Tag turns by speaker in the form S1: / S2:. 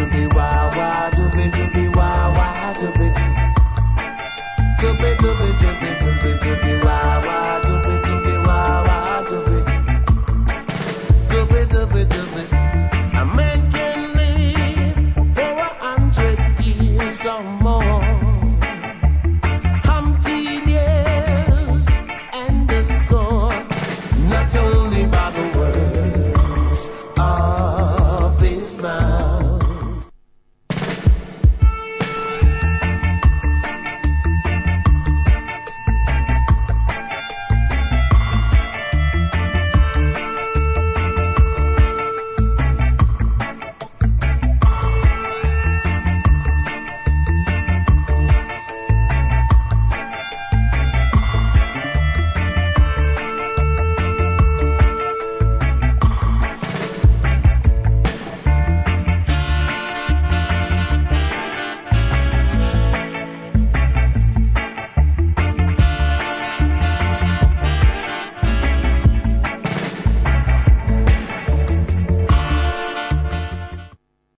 S1: doobie wah wah, doobie wah wah, doobie. Doobie doobie doobie doobie doobie wah wah, doobie wah wah, doobie. Doobie doobie doobie. I'm making live for 100 years.